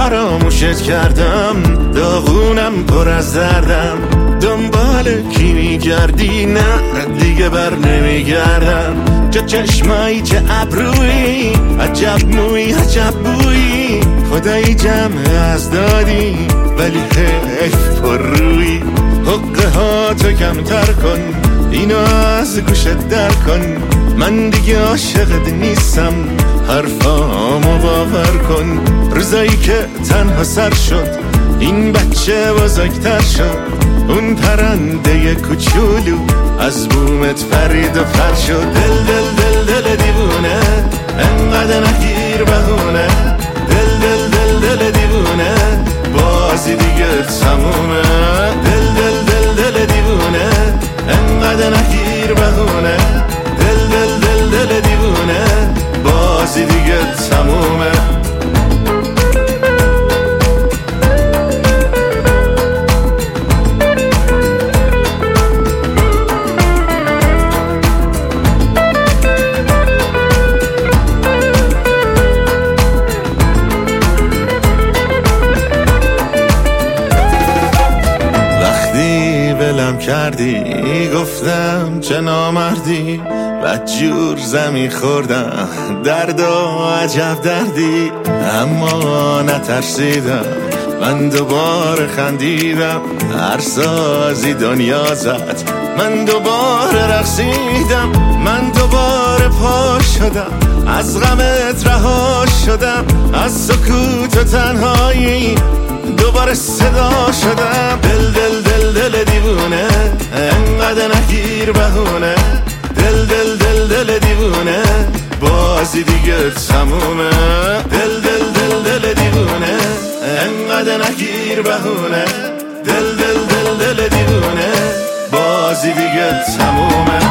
فراموشت کردم، داغونم پر از دردم. دنبال کی میگردی؟ نه دیگه بر نمیگردم. چه چشمایی چه ابرویی، عجب مویی عجب بویی. خدایی جمع از دادی ولی حیف پر روی. حقه ها تو کمتر کن، اینو از گوشت در کن. من دیگه عاشقت نیستم، حرفامو باور کن. روزایی که تنها سر شد این بچه بزرگتر شد. اون پرنده کوچولو از بومت پرید و پر شد. دل دل دل دل دیوونه، انقدر نگیر بهونه. دل دل دل دل دیوونه، بازی دیگه تمومه. دل دل دل دل دیوونه، انقدر نگیر بهونه. دل دل دل دل دیوونه، بازی دیگه تمومه. کردی گفتم چه نامردی، بدجور زمین خوردم درد و عجب دردی. اما نترسیدم، من دوباره خندیدم. هر سازی دنیا زد، من دوباره رقصیدم. من دوباره پا شدم، از غمت رها شدم. از سکوت و تنهایی دوباره صدا شدم. دل دل دل دل دیوونه، انقدر نگیر بهونه. دل دل دل دل دیوونه، بازی دیگه تمومه. دل دل دل دل دیوونه، انقدر نگیر بهونه. دل دل دل دل دیوونه، بازی دیگه تمومه.